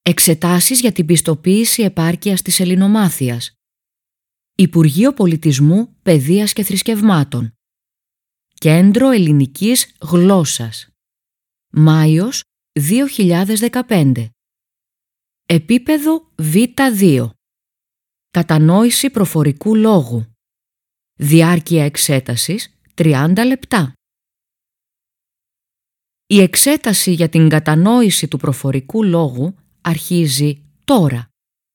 Εξετάσεις για την πιστοποίηση επάρκειας της ελληνομάθειας. Υπουργείο Πολιτισμού, Παιδείας και Θρησκευμάτων. Κέντρο Ελληνικής Γλώσσας. Μάιος 2015. Επίπεδο Β2. Κατανόηση προφορικού λόγου. Διάρκεια εξέτασης 30 λεπτά. Η εξέταση για την κατανόηση του προφορικού λόγου αρχίζει τώρα.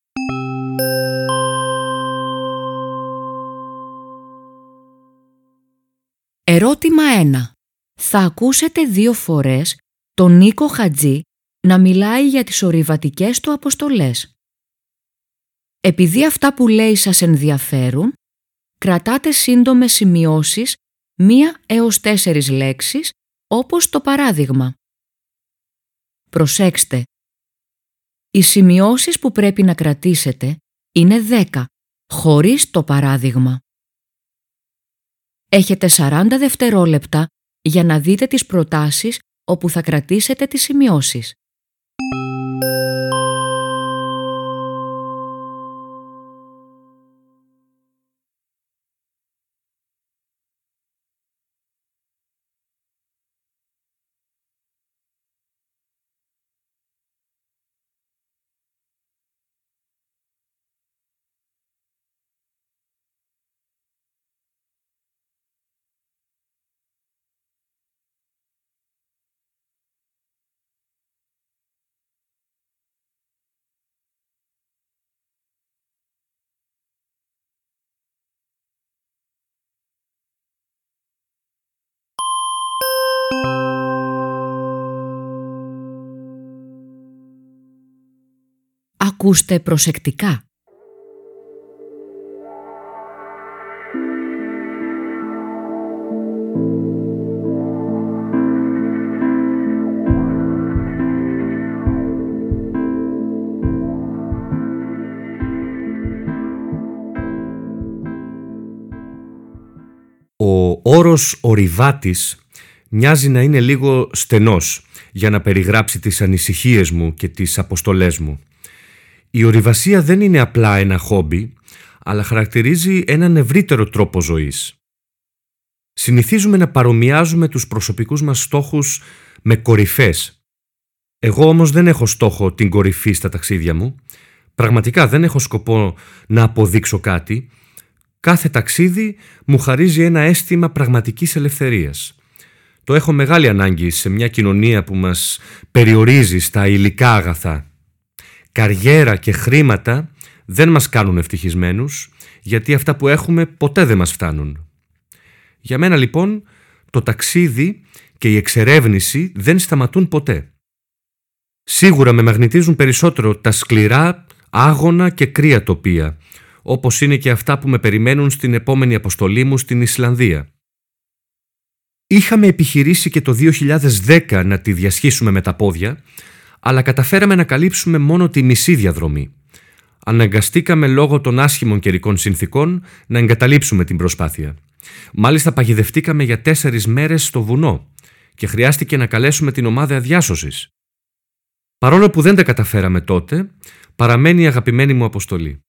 Ερώτημα 1. Θα ακούσετε 2 φορές τον Νίκο Χατζή να μιλάει για τις ορειβατικές του αποστολές. Επειδή αυτά που λέει σας ενδιαφέρουν, κρατάτε σύντομες σημειώσεις 1 έως 4 λέξεις, όπως το παράδειγμα. Προσέξτε. Οι σημειώσεις που πρέπει να κρατήσετε είναι 10, χωρίς το παράδειγμα. Έχετε 40 δευτερόλεπτα για να δείτε τις προτάσεις όπου θα κρατήσετε τις σημειώσεις. Ακούστε προσεκτικά. Ο όρος ορειβάτης μοιάζει να είναι λίγο στενός για να περιγράψει τις ανησυχίες μου και τις αποστολές μου. Η ορειβασία δεν είναι απλά ένα χόμπι, αλλά χαρακτηρίζει έναν ευρύτερο τρόπο ζωής. Συνηθίζουμε να παρομοιάζουμε τους προσωπικούς μας στόχους με κορυφές. Εγώ όμως δεν έχω στόχο την κορυφή στα ταξίδια μου. Πραγματικά δεν έχω σκοπό να αποδείξω κάτι. Κάθε ταξίδι μου χαρίζει ένα αίσθημα πραγματικής ελευθερίας. Το έχω μεγάλη ανάγκη σε μια κοινωνία που μας περιορίζει στα υλικά αγαθά. Καριέρα και χρήματα δεν μας κάνουν ευτυχισμένους, γιατί αυτά που έχουμε ποτέ δεν μας φτάνουν. Για μένα λοιπόν το ταξίδι και η εξερεύνηση δεν σταματούν ποτέ. Σίγουρα με μαγνητίζουν περισσότερο τα σκληρά, άγωνα και κρύα τοπία, όπως είναι και αυτά που με περιμένουν στην επόμενη αποστολή μου στην Ισλανδία. Είχαμε επιχειρήσει και το 2010 να τη διασχίσουμε με τα πόδια, αλλά καταφέραμε να καλύψουμε μόνο τη μισή διαδρομή. Αναγκαστήκαμε λόγω των άσχημων καιρικών συνθηκών να εγκαταλείψουμε την προσπάθεια. Μάλιστα παγιδευτήκαμε για 4 μέρες στο βουνό και χρειάστηκε να καλέσουμε την ομάδα διάσωσης. Παρόλο που δεν τα καταφέραμε τότε, παραμένει η αγαπημένη μου αποστολή.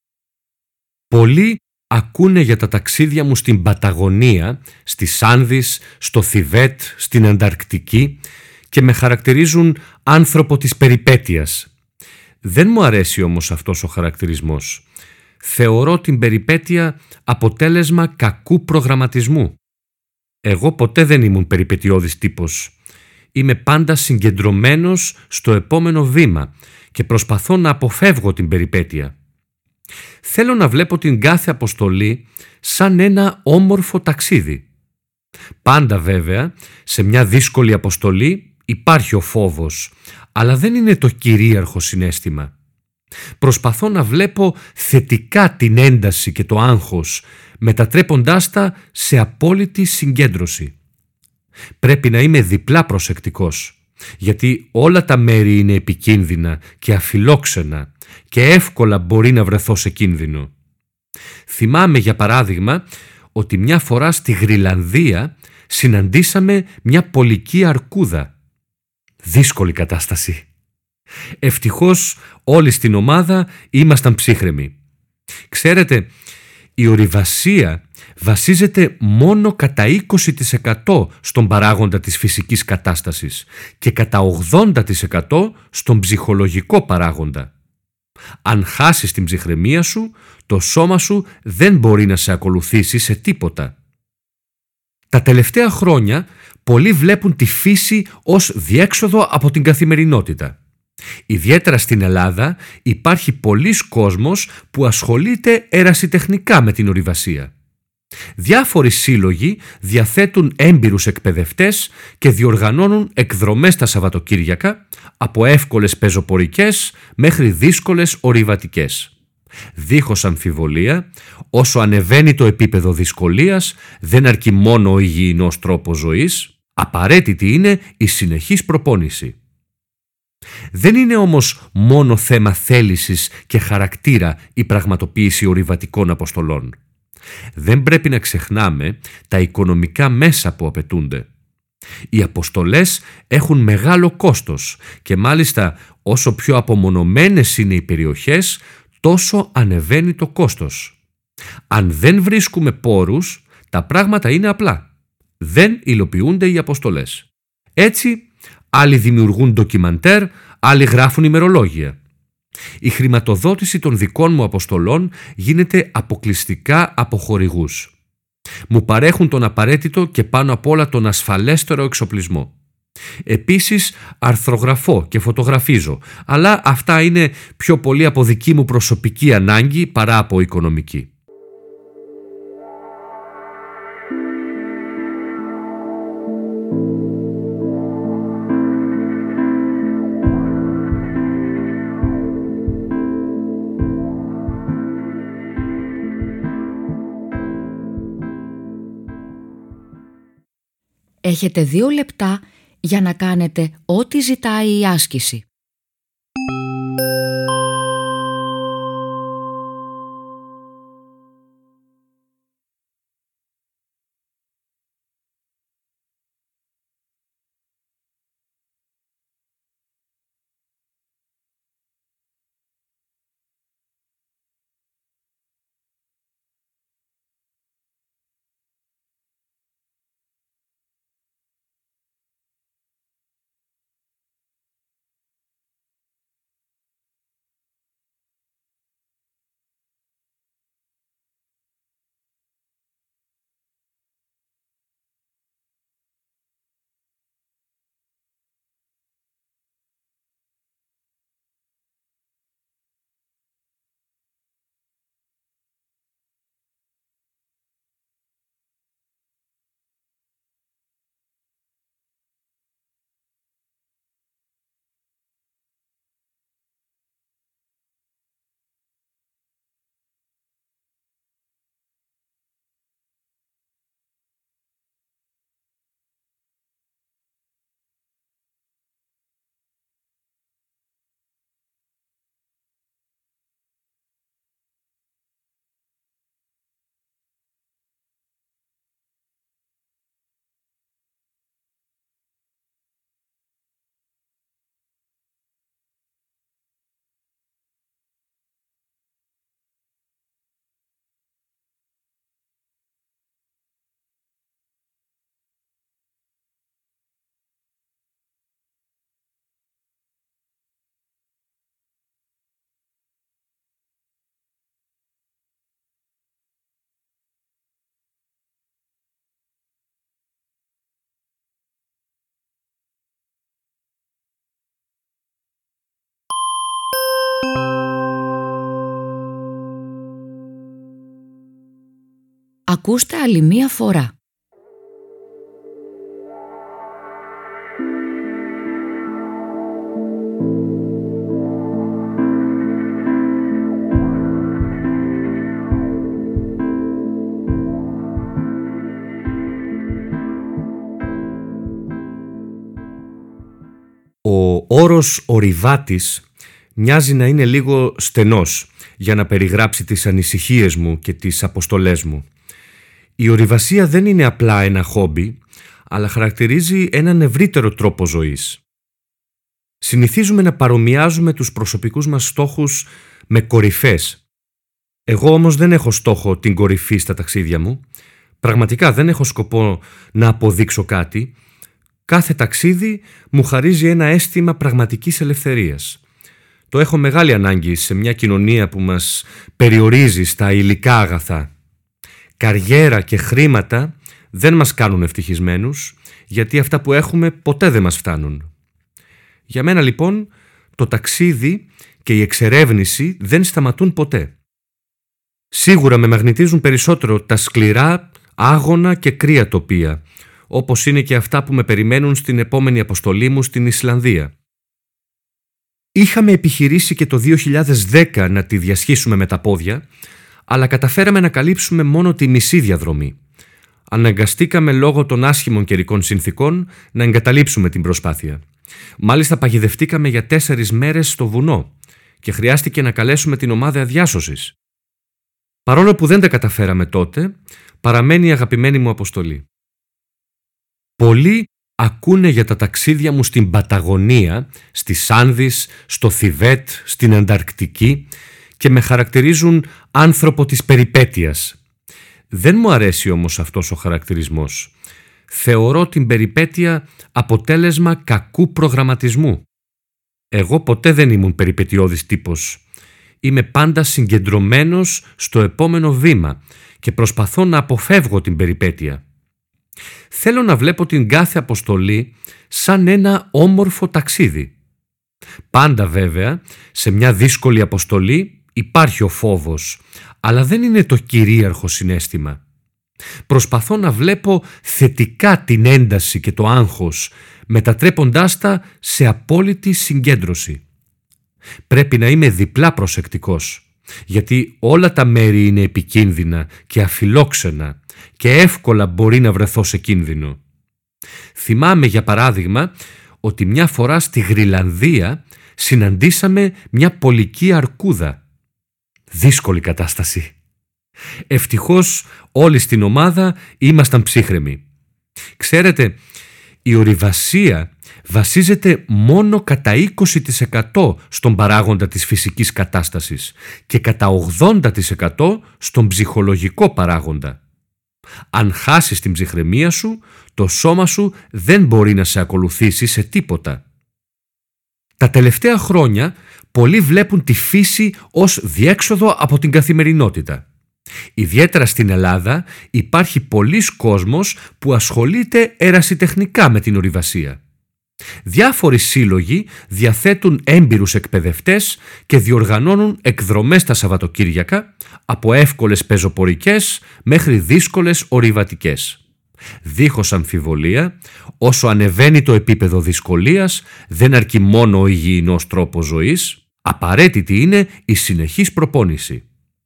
Πολλοί ακούνε για τα ταξίδια μου στην Παταγωνία, στις Άνδεις, στο Θιβέτ, στην Ανταρκτική και με χαρακτηρίζουν άνθρωπο της περιπέτειας. Δεν μου αρέσει όμως αυτός ο χαρακτηρισμός. Θεωρώ την περιπέτεια αποτέλεσμα κακού προγραμματισμού. Εγώ ποτέ δεν ήμουν περιπετειώδης τύπος. Είμαι πάντα συγκεντρωμένος στο επόμενο βήμα και προσπαθώ να αποφεύγω την περιπέτεια. Θέλω να βλέπω την κάθε αποστολή σαν ένα όμορφο ταξίδι. Πάντα βέβαια, σε μια δύσκολη αποστολή υπάρχει ο φόβος, αλλά δεν είναι το κυρίαρχο συναίσθημα. Προσπαθώ να βλέπω θετικά την ένταση και το άγχος, μετατρέποντάς τα σε απόλυτη συγκέντρωση. Πρέπει να είμαι διπλά προσεκτικός, γιατί όλα τα μέρη είναι επικίνδυνα και αφιλόξενα και εύκολα μπορεί να βρεθώ σε κίνδυνο. Θυμάμαι για παράδειγμα ότι μια φορά στη Γρυλανδία συναντήσαμε μια πολική αρκούδα. Δύσκολη κατάσταση. Ευτυχώς όλοι στην ομάδα ήμασταν ψύχρεμοι. Ξέρετε, η ορειβασία βασίζεται μόνο κατά 20% στον παράγοντα της φυσικής κατάστασης και κατά 80% στον ψυχολογικό παράγοντα. Αν χάσεις την ψυχραιμία σου, το σώμα σου δεν μπορεί να σε ακολουθήσει σε τίποτα. Τα τελευταία χρόνια πολλοί βλέπουν τη φύση ως διέξοδο από την καθημερινότητα. Ιδιαίτερα στην Ελλάδα υπάρχει πολλής κόσμος που ασχολείται ερασιτεχνικά με την ορειβασία. Διάφοροι σύλλογοι διαθέτουν έμπειρους εκπαιδευτές και διοργανώνουν εκδρομές τα Σαββατοκύριακα, από εύκολες πεζοπορικές μέχρι δύσκολες ορειβατικές. Δίχως αμφιβολία, όσο ανεβαίνει το επίπεδο δυσκολίας, δεν αρκεί μόνο ο υγιεινός τρόπος ζωής, απαραίτητη είναι η συνεχής προπόνηση. Δεν είναι όμως μόνο θέμα θέλησης και χαρακτήρα η πραγματοποίηση ορειβατικών αποστολών. Δεν πρέπει να ξεχνάμε τα οικονομικά μέσα που απαιτούνται. Οι αποστολές έχουν μεγάλο κόστος και μάλιστα όσο πιο απομονωμένες είναι οι περιοχές, τόσο ανεβαίνει το κόστος. Αν δεν βρίσκουμε πόρους, τα πράγματα είναι απλά. Δεν υλοποιούνται οι αποστολές. Έτσι, άλλοι δημιουργούν ντοκιμαντέρ, άλλοι γράφουν ημερολόγια. Η χρηματοδότηση των δικών μου αποστολών γίνεται αποκλειστικά από χορηγούς. Μου παρέχουν τον απαραίτητο και πάνω απ' όλα τον ασφαλέστερο εξοπλισμό. Επίσης αρθρογραφώ και φωτογραφίζω, αλλά αυτά είναι πιο πολύ από δική μου προσωπική ανάγκη παρά από οικονομική. Έχετε 2 λεπτά για να κάνετε ό,τι ζητάει η άσκηση. Ακούστε άλλη μία φορά. Ο όρος ορειβάτης μοιάζει να είναι λίγο στενός για να περιγράψει τις ανησυχίες μου και τις αποστολές μου. Η ορειβασία δεν είναι απλά ένα χόμπι, αλλά χαρακτηρίζει έναν ευρύτερο τρόπο ζωής. Συνηθίζουμε να παρομοιάζουμε τους προσωπικούς μας στόχους με κορυφές. Εγώ όμως δεν έχω στόχο την κορυφή στα ταξίδια μου. Πραγματικά δεν έχω σκοπό να αποδείξω κάτι. Κάθε ταξίδι μου χαρίζει ένα αίσθημα πραγματικής ελευθερίας. Το έχω μεγάλη ανάγκη σε μια κοινωνία που μας περιορίζει στα υλικά αγαθά. Καριέρα και χρήματα δεν μας κάνουν ευτυχισμένους, γιατί αυτά που έχουμε ποτέ δεν μας φτάνουν. Για μένα λοιπόν το ταξίδι και η εξερεύνηση δεν σταματούν ποτέ. Σίγουρα με μαγνητίζουν περισσότερο τα σκληρά, άγωνα και κρύα τοπία, όπως είναι και αυτά που με περιμένουν στην επόμενη αποστολή μου στην Ισλανδία. Είχαμε επιχειρήσει και το 2010 να τη διασχίσουμε με τα πόδια, αλλά καταφέραμε να καλύψουμε μόνο τη μισή διαδρομή. Αναγκαστήκαμε λόγω των άσχημων καιρικών συνθηκών να εγκαταλείψουμε την προσπάθεια. Μάλιστα παγιδευτήκαμε για 4 μέρες στο βουνό και χρειάστηκε να καλέσουμε την ομάδα διάσωσης. Παρόλο που δεν τα καταφέραμε τότε, παραμένει η αγαπημένη μου αποστολή. Πολλοί ακούνε για τα ταξίδια μου στην Παταγωνία, στις Άνδεις, στο Θιβέτ, στην Ανταρκτική και με χαρακτηρίζουν άνθρωπο της περιπέτειας. Δεν μου αρέσει όμως αυτός ο χαρακτηρισμός. Θεωρώ την περιπέτεια αποτέλεσμα κακού προγραμματισμού. Εγώ ποτέ δεν ήμουν περιπετειώδης τύπος. Είμαι πάντα συγκεντρωμένος στο επόμενο βήμα και προσπαθώ να αποφεύγω την περιπέτεια. Θέλω να βλέπω την κάθε αποστολή σαν ένα όμορφο ταξίδι. Πάντα βέβαια, σε μια δύσκολη αποστολή υπάρχει ο φόβος, αλλά δεν είναι το κυρίαρχο συναίσθημα. Προσπαθώ να βλέπω θετικά την ένταση και το άγχος, μετατρέποντάς τα σε απόλυτη συγκέντρωση. Πρέπει να είμαι διπλά προσεκτικός, γιατί όλα τα μέρη είναι επικίνδυνα και αφιλόξενα και εύκολα μπορεί να βρεθώ σε κίνδυνο. Θυμάμαι για παράδειγμα ότι μια φορά στη Γρυλανδία συναντήσαμε μια πολική αρκούδα. Δύσκολη κατάσταση. Ευτυχώς όλοι στην ομάδα ήμασταν ψύχρεμοι. Ξέρετε, η ορειβασία βασίζεται μόνο κατά 20% στον παράγοντα της φυσικής κατάστασης και κατά 80% στον ψυχολογικό παράγοντα. Αν χάσεις την ψυχραιμία σου, το σώμα σου δεν μπορεί να σε ακολουθήσει σε τίποτα. Τα τελευταία χρόνια πολλοί βλέπουν τη φύση ως διέξοδο από την καθημερινότητα. Ιδιαίτερα στην Ελλάδα υπάρχει πολλής κόσμος που ασχολείται ερασιτεχνικά με την ορειβασία. Διάφοροι σύλλογοι διαθέτουν έμπειρους εκπαιδευτές και διοργανώνουν εκδρομές τα Σαββατοκύριακα, από εύκολες πεζοπορικές μέχρι δύσκολες ορειβατικές. Δίχως αμφιβολία, όσο ανεβαίνει το επίπεδο δυσκολίας, δεν αρκεί μόνο ο υγιεινός τρόπος ζωής, απαραίτητη είναι η συνεχής προπόνηση.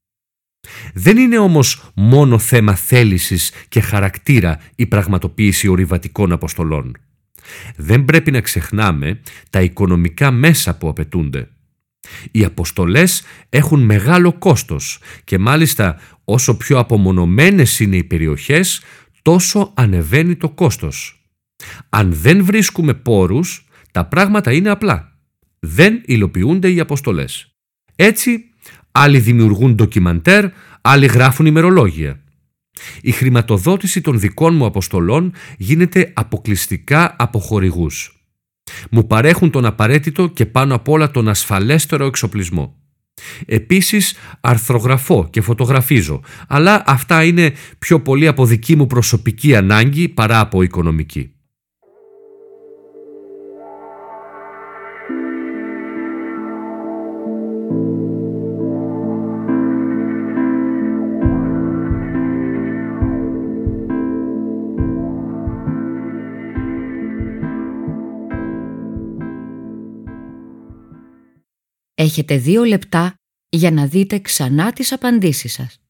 Δεν είναι όμως μόνο θέμα θέλησης και χαρακτήρα η πραγματοποίηση ορειβατικών αποστολών. Δεν πρέπει να ξεχνάμε τα οικονομικά μέσα που απαιτούνται. Οι αποστολές έχουν μεγάλο κόστος και μάλιστα όσο πιο απομονωμένες είναι οι περιοχές, τόσο ανεβαίνει το κόστος. Αν δεν βρίσκουμε πόρους, τα πράγματα είναι απλά. Δεν υλοποιούνται οι αποστολές. Έτσι, άλλοι δημιουργούν ντοκιμαντέρ, άλλοι γράφουν ημερολόγια. Η χρηματοδότηση των δικών μου αποστολών γίνεται αποκλειστικά από χορηγούς. Μου παρέχουν τον απαραίτητο και πάνω απ' όλα τον ασφαλέστερο εξοπλισμό. Επίσης αρθρογραφώ και φωτογραφίζω, αλλά αυτά είναι πιο πολύ από δική μου προσωπική ανάγκη παρά από οικονομική. Έχετε 2 λεπτά για να δείτε ξανά τις απαντήσεις σας.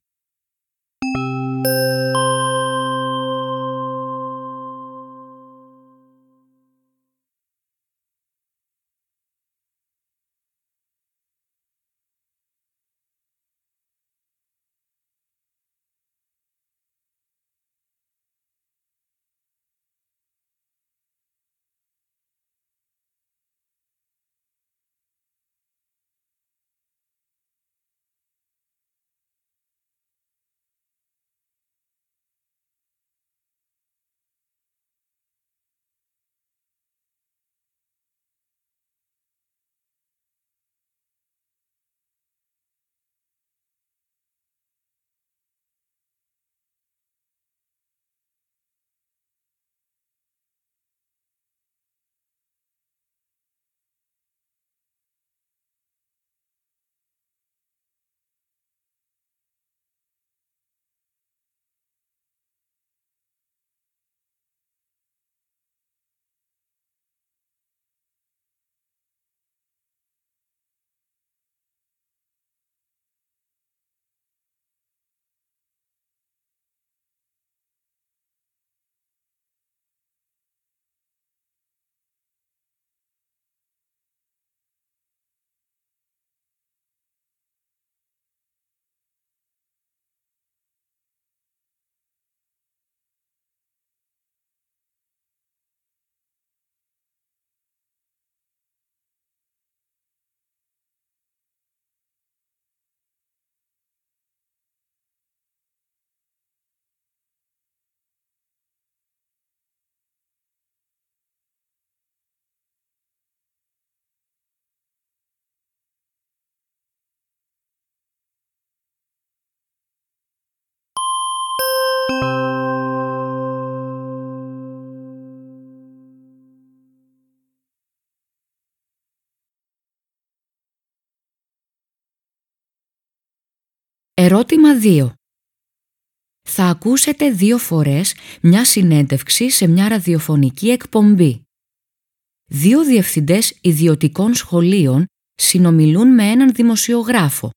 Ερώτημα 2. Θα ακούσετε 2 φορές μια συνέντευξη σε μια ραδιοφωνική εκπομπή. 2 διευθυντές ιδιωτικών σχολείων συνομιλούν με έναν δημοσιογράφο.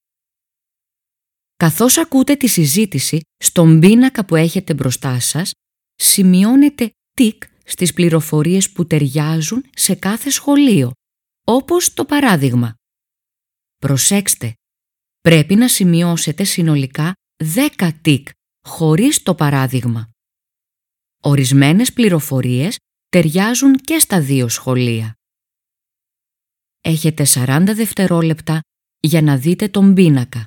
Καθώς ακούτε τη συζήτηση, στον πίνακα που έχετε μπροστά σας, σημειώνετε τικ στις πληροφορίες που ταιριάζουν σε κάθε σχολείο, όπως το παράδειγμα. Προσέξτε, πρέπει να σημειώσετε συνολικά 10 τικ, χωρίς το παράδειγμα. Ορισμένες πληροφορίες ταιριάζουν και στα 2 σχολεία. Έχετε 40 δευτερόλεπτα για να δείτε τον πίνακα.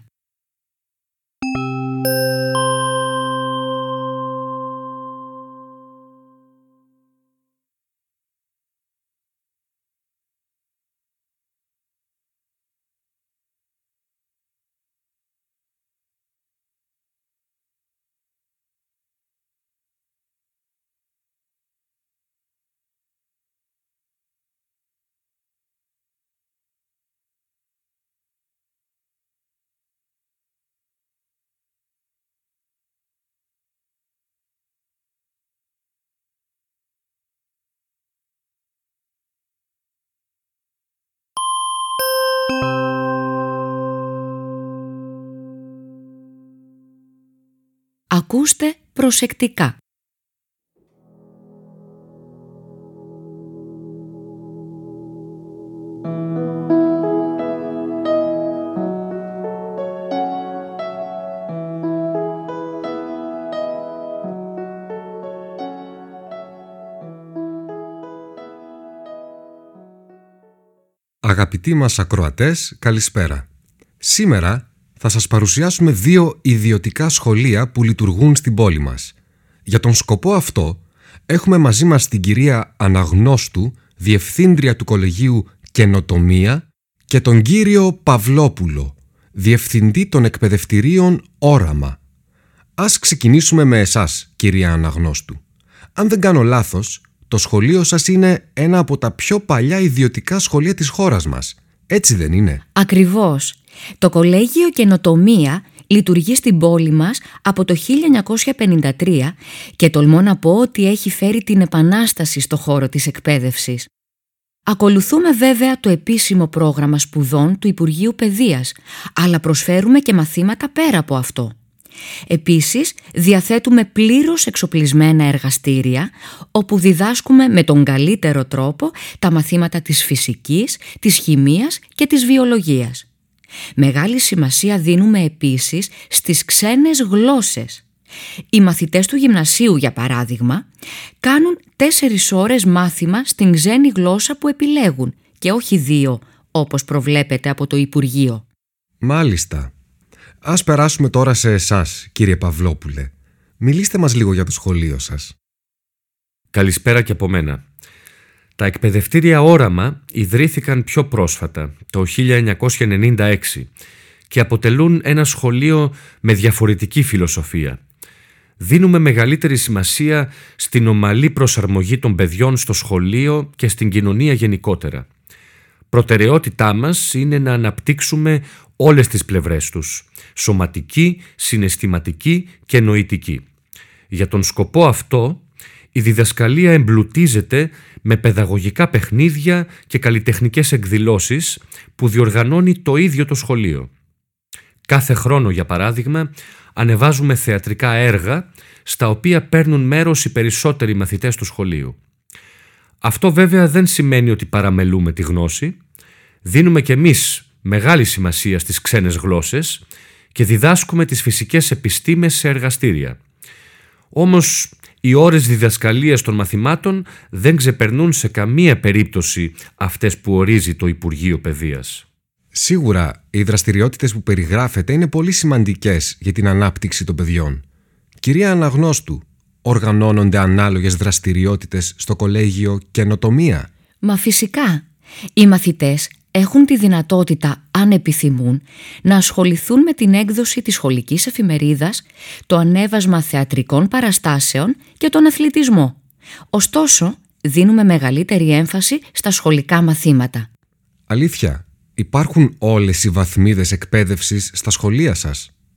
Ακούστε προσεκτικά. Αγαπητοί μας ακροατές, καλησπέρα. Σήμερα θα σας παρουσιάσουμε 2 ιδιωτικά σχολεία που λειτουργούν στην πόλη μας. Για τον σκοπό αυτό έχουμε μαζί μας την κυρία Αναγνώστου, Διευθύντρια του Κολεγίου Καινοτομία, και τον κύριο Παυλόπουλο, Διευθυντή των Εκπαιδευτηρίων Όραμα. Ας ξεκινήσουμε με εσάς, κυρία Αναγνώστου. Αν δεν κάνω λάθος, το σχολείο σας είναι ένα από τα πιο παλιά ιδιωτικά σχολεία της χώρας μας. Έτσι δεν είναι? Ακριβώς. Το Κολέγιο Καινοτομία λειτουργεί στην πόλη μας από το 1953 και τολμώ να πω ότι έχει φέρει την επανάσταση στο χώρο της εκπαίδευσης. Ακολουθούμε βέβαια το επίσημο πρόγραμμα σπουδών του Υπουργείου Παιδείας, αλλά προσφέρουμε και μαθήματα πέρα από αυτό. Επίσης, διαθέτουμε πλήρως εξοπλισμένα εργαστήρια, όπου διδάσκουμε με τον καλύτερο τρόπο τα μαθήματα της φυσικής, της χημείας και της βιολογίας. Μεγάλη σημασία δίνουμε επίσης στις ξένες γλώσσες. Οι μαθητές του γυμνασίου, για παράδειγμα, κάνουν 4 ώρες μάθημα στην ξένη γλώσσα που επιλέγουν και όχι 2, όπως προβλέπεται από το Υπουργείο. Μάλιστα. Ας περάσουμε τώρα σε εσάς, κύριε Παυλόπουλε. Μιλήστε μας λίγο για το σχολείο σας. Καλησπέρα και από μένα. Τα εκπαιδευτήρια Όραμα ιδρύθηκαν πιο πρόσφατα, το 1996, και αποτελούν ένα σχολείο με διαφορετική φιλοσοφία. Δίνουμε μεγαλύτερη σημασία στην ομαλή προσαρμογή των παιδιών στο σχολείο και στην κοινωνία γενικότερα. Προτεραιότητά μας είναι να αναπτύξουμε όλες τις πλευρές τους, σωματική, συναισθηματική και νοητική. Για τον σκοπό αυτό, η διδασκαλία εμπλουτίζεται με παιδαγωγικά παιχνίδια και καλλιτεχνικές εκδηλώσεις που διοργανώνει το ίδιο το σχολείο. Κάθε χρόνο, για παράδειγμα, ανεβάζουμε θεατρικά έργα στα οποία παίρνουν μέρος οι περισσότεροι μαθητές του σχολείου. Αυτό βέβαια δεν σημαίνει ότι παραμελούμε τη γνώση. Δίνουμε κι εμείς μεγάλη σημασία στις ξένες γλώσσες και διδάσκουμε τις φυσικές επιστήμες σε εργαστήρια. Όμως οι ώρες διδασκαλίας των μαθημάτων δεν ξεπερνούν σε καμία περίπτωση αυτές που ορίζει το Υπουργείο Παιδείας. Σίγουρα οι δραστηριότητες που περιγράφετε είναι πολύ σημαντικές για την ανάπτυξη των παιδιών. Κυρία Αναγνώστου, οργανώνονται ανάλογες δραστηριότητες στο Κολέγιο Καινοτομία? Μα φυσικά. Οι μαθητές έχουν τη δυνατότητα, αν επιθυμούν, να ασχοληθούν με την έκδοση της σχολικής εφημερίδας, το ανέβασμα θεατρικών παραστάσεων και τον αθλητισμό. Ωστόσο, δίνουμε μεγαλύτερη έμφαση στα σχολικά μαθήματα. Αλήθεια, υπάρχουν όλες οι βαθμίδες εκπαίδευσης στα σχολεία σας?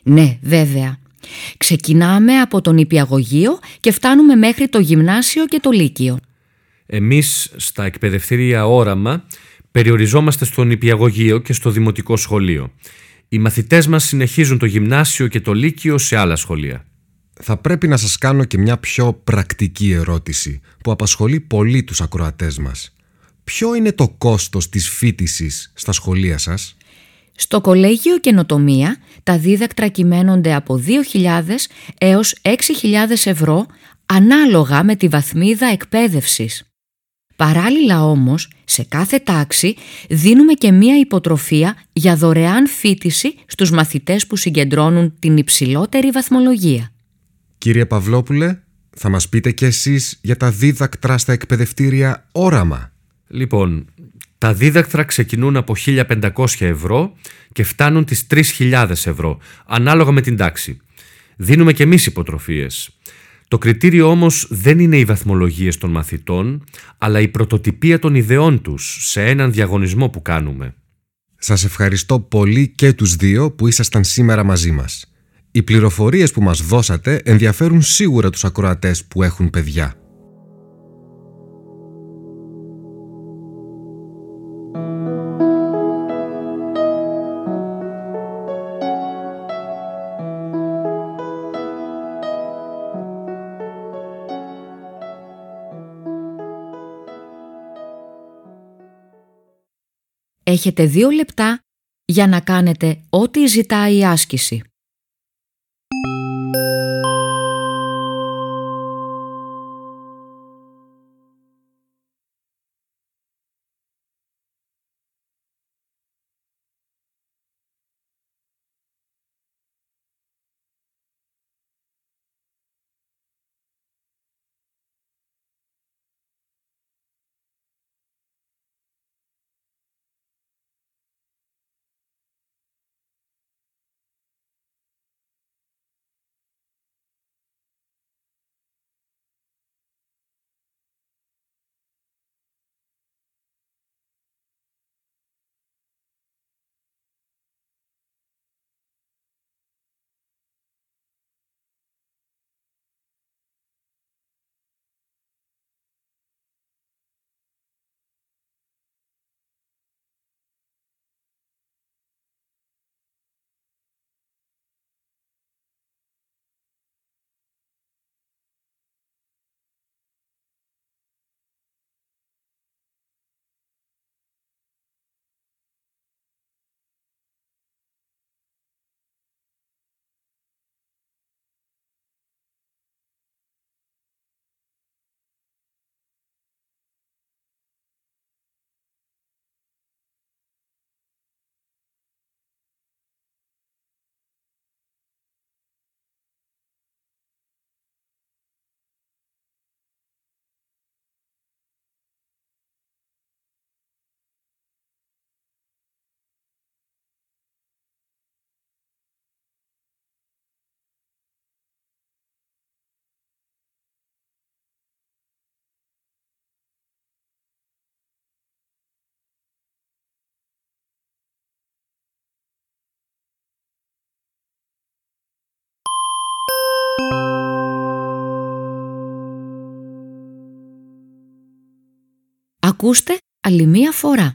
Ναι, βέβαια. Ξεκινάμε από τον νηπιαγωγείο και φτάνουμε μέχρι το γυμνάσιο και το λύκειο. Εμείς στα εκπαιδευτήρια Όραμα περιοριζόμαστε στο νηπιαγωγείο και στο δημοτικό σχολείο. Οι μαθητές μας συνεχίζουν το γυμνάσιο και το λύκειο σε άλλα σχολεία. Θα πρέπει να σας κάνω και μια πιο πρακτική ερώτηση που απασχολεί πολύ τους ακροατές μας. Ποιο είναι το κόστος της φοιτησης στα σχολεία σας? Στο Κολέγιο Καινοτομία τα δίδακτρα κυμαίνονται από 2.000 έως 6.000 ευρώ ανάλογα με τη βαθμίδα εκπαίδευσης. Παράλληλα όμως, σε κάθε τάξη δίνουμε και μία υποτροφία για δωρεάν φοιτηση στους μαθητές που συγκεντρώνουν την υψηλότερη βαθμολογία. Κύριε Παυλόπουλε, θα μας πείτε κι εσείς για τα δίδακτρα στα εκπαιδευτήρια Όραμα? Λοιπόν, τα δίδακτρα ξεκινούν από 1.500 ευρώ και φτάνουν τις 3.000 ευρώ, ανάλογα με την τάξη. Δίνουμε και εμείς υποτροφίες. Το κριτήριο όμως δεν είναι οι βαθμολογίες των μαθητών, αλλά η πρωτοτυπία των ιδεών τους σε έναν διαγωνισμό που κάνουμε. Σας ευχαριστώ πολύ και τους δύο που ήσασταν σήμερα μαζί μας. Οι πληροφορίες που μας δώσατε ενδιαφέρουν σίγουρα τους ακροατές που έχουν παιδιά. Έχετε 2 λεπτά για να κάνετε ό,τι ζητάει η άσκηση. Ακούστε άλλη μία φορά.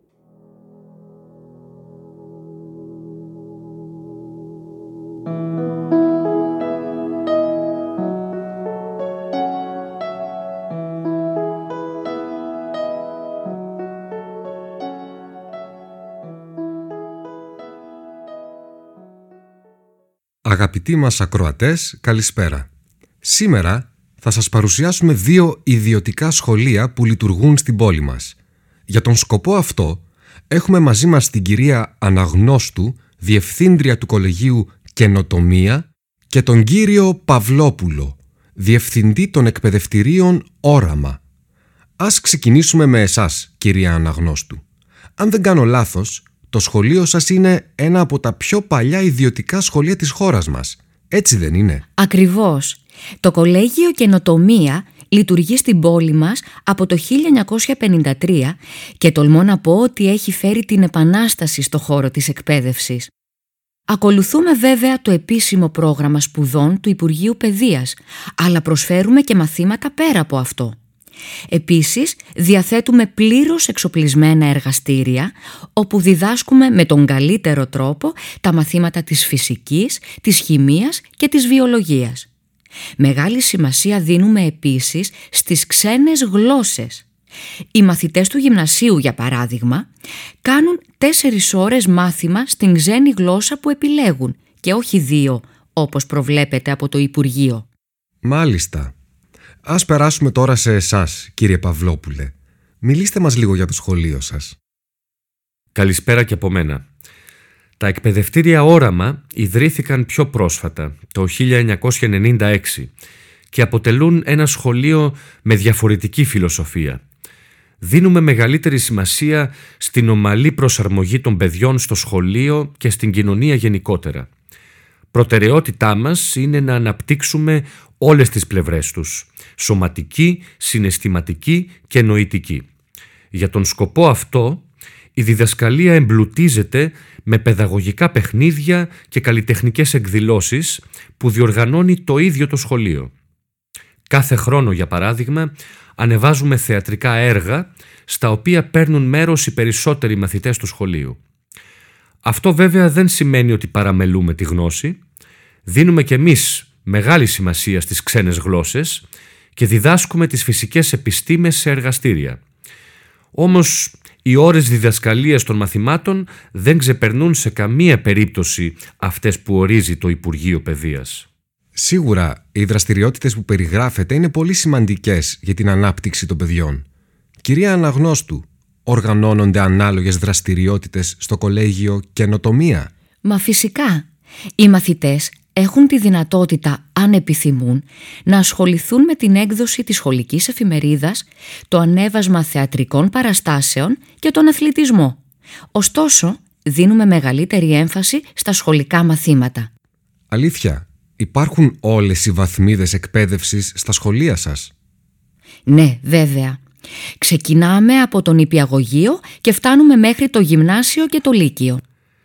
Αγαπητοί μας ακροατές, καλησπέρα. Σήμερα θα σας παρουσιάσουμε 2 ιδιωτικά σχολεία που λειτουργούν στην πόλη μας. Για τον σκοπό αυτό έχουμε μαζί μας την κυρία Αναγνώστου, Διευθύντρια του Κολεγίου Καινοτομία, και τον κύριο Παυλόπουλο, Διευθυντή των Εκπαιδευτηρίων Όραμα. Ας ξεκινήσουμε με εσάς, κυρία Αναγνώστου. Αν δεν κάνω λάθος, το σχολείο σας είναι ένα από τα πιο παλιά ιδιωτικά σχολεία της χώρας μας. Έτσι δεν είναι? Ακριβώς. Το Κολέγιο Καινοτομία λειτουργεί στην πόλη μας από το 1953 και τολμώ να πω ότι έχει φέρει την επανάσταση στο χώρο της εκπαίδευσης. Ακολουθούμε βέβαια το επίσημο πρόγραμμα σπουδών του Υπουργείου Παιδείας, αλλά προσφέρουμε και μαθήματα πέρα από αυτό. Επίσης, διαθέτουμε πλήρως εξοπλισμένα εργαστήρια, όπου διδάσκουμε με τον καλύτερο τρόπο τα μαθήματα της φυσικής, της χημείας και της βιολογίας. Μεγάλη σημασία δίνουμε επίσης στις ξένες γλώσσες. Οι μαθητές του γυμνασίου, για παράδειγμα, κάνουν 4 ώρες μάθημα στην ξένη γλώσσα που επιλέγουν και όχι 2, όπως προβλέπεται από το Υπουργείο. Μάλιστα. Ας περάσουμε τώρα σε εσάς, κύριε Παυλόπουλε. Μιλήστε μας λίγο για το σχολείο σας. Καλησπέρα και από μένα. Τα εκπαιδευτήρια Όραμα ιδρύθηκαν πιο πρόσφατα, το 1996, και αποτελούν ένα σχολείο με διαφορετική φιλοσοφία. Δίνουμε μεγαλύτερη σημασία στην ομαλή προσαρμογή των παιδιών στο σχολείο και στην κοινωνία γενικότερα. Προτεραιότητά μας είναι να αναπτύξουμε όλες τις πλευρές τους, σωματική, συναισθηματική και νοητική. Για τον σκοπό αυτό, η διδασκαλία εμπλουτίζεται με παιδαγωγικά παιχνίδια και καλλιτεχνικές εκδηλώσεις που διοργανώνει το ίδιο το σχολείο. Κάθε χρόνο, για παράδειγμα, ανεβάζουμε θεατρικά έργα στα οποία παίρνουν μέρος οι περισσότεροι μαθητές του σχολείου. Αυτό βέβαια δεν σημαίνει ότι παραμελούμε τη γνώση. Δίνουμε κι εμείς μεγάλη σημασία στις ξένες γλώσσες και διδάσκουμε τις φυσικές επιστήμες σε εργαστήρια. Όμως οι ώρες διδασκαλίας των μαθημάτων δεν ξεπερνούν σε καμία περίπτωση αυτές που ορίζει το Υπουργείο Παιδείας. Σίγουρα, οι δραστηριότητες που περιγράφετε είναι πολύ σημαντικές για την ανάπτυξη των παιδιών. Κυρία Αναγνώστου, οργανώνονται ανάλογες δραστηριότητες στο Κολέγιο Καινοτομία? Μα φυσικά, οι μαθητές έχουν τη δυνατότητα, αν επιθυμούν, να ασχοληθούν με την έκδοση της σχολικής εφημερίδας, το ανέβασμα θεατρικών παραστάσεων και τον αθλητισμό. Ωστόσο, δίνουμε μεγαλύτερη έμφαση στα σχολικά μαθήματα. Αλήθεια, υπάρχουν όλες οι βαθμίδες εκπαίδευσης στα σχολεία σας? Ναι, βέβαια. Ξεκινάμε από τον νηπιαγωγείο και φτάνουμε μέχρι το γυμνάσιο και το λύκειο.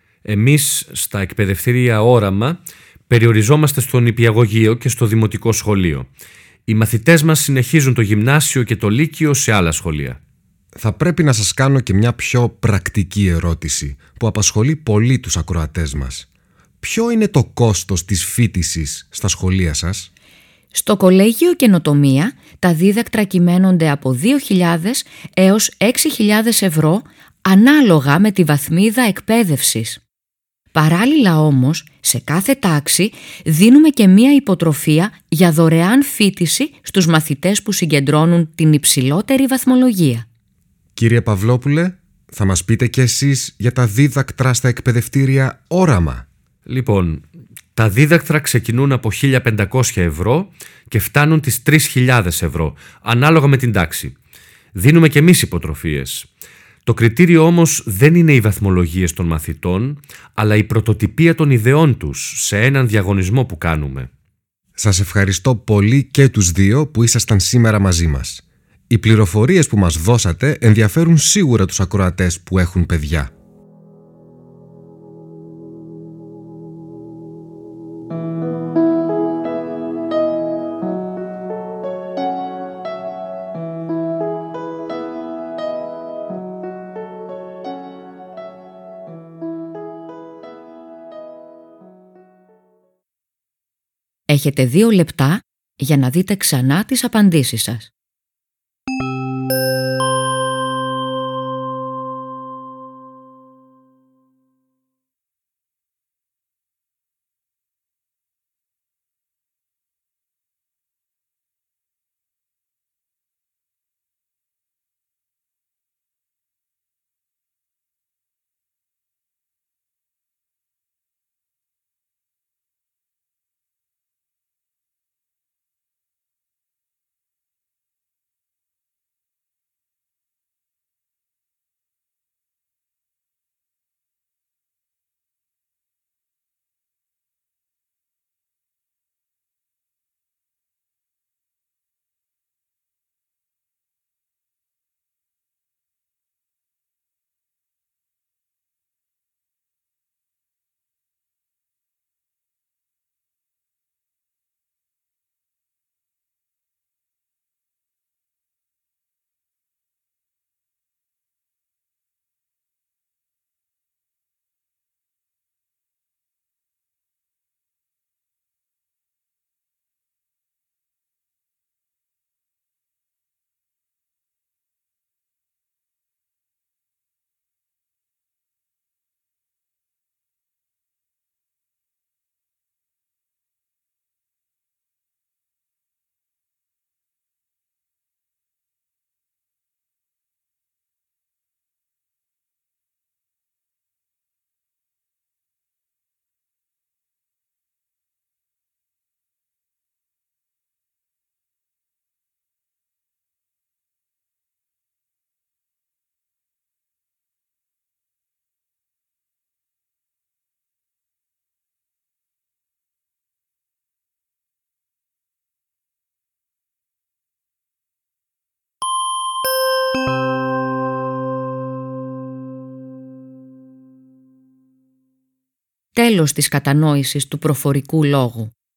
Εμείς στα εκπαιδευτήρια Όραμα περιοριζόμαστε στο νηπιαγωγείο και στο δημοτικό σχολείο. Οι μαθητές μας συνεχίζουν το γυμνάσιο και το λύκειο σε άλλα σχολεία. Θα πρέπει να σας κάνω και μια πιο πρακτική ερώτηση που απασχολεί πολύ τους ακροατές μας. Ποιο είναι το κόστος της φοιτησης στα σχολεία σας? Στο Κολέγιο Καινοτομία τα δίδακτρα κυμαίνονται από 2.000 έως 6.000 ευρώ ανάλογα με τη βαθμίδα εκπαίδευσης. Παράλληλα όμως, σε κάθε τάξη δίνουμε και μία υποτροφία για δωρεάν φοιτηση στους μαθητές που συγκεντρώνουν την υψηλότερη βαθμολογία. Κύριε Παυλόπουλε, θα μας πείτε κι εσείς για τα δίδακτρα στα εκπαιδευτήρια Όραμα? Λοιπόν, τα δίδακτρα ξεκινούν από 1.500 ευρώ και φτάνουν τις 3.000 ευρώ, ανάλογα με την τάξη. Δίνουμε και εμείς υποτροφίες. Το κριτήριο όμως δεν είναι οι βαθμολογίες των μαθητών, αλλά η πρωτοτυπία των ιδεών τους σε έναν διαγωνισμό που κάνουμε. Σας ευχαριστώ πολύ και τους δύο που ήσασταν σήμερα μαζί μας. Οι πληροφορίες που μας δώσατε ενδιαφέρουν σίγουρα τους ακροατές που έχουν παιδιά. Έχετε 2 λεπτά για να δείτε ξανά τις απαντήσεις σας. Τέλος της κατανόησης του προφορικού λόγου.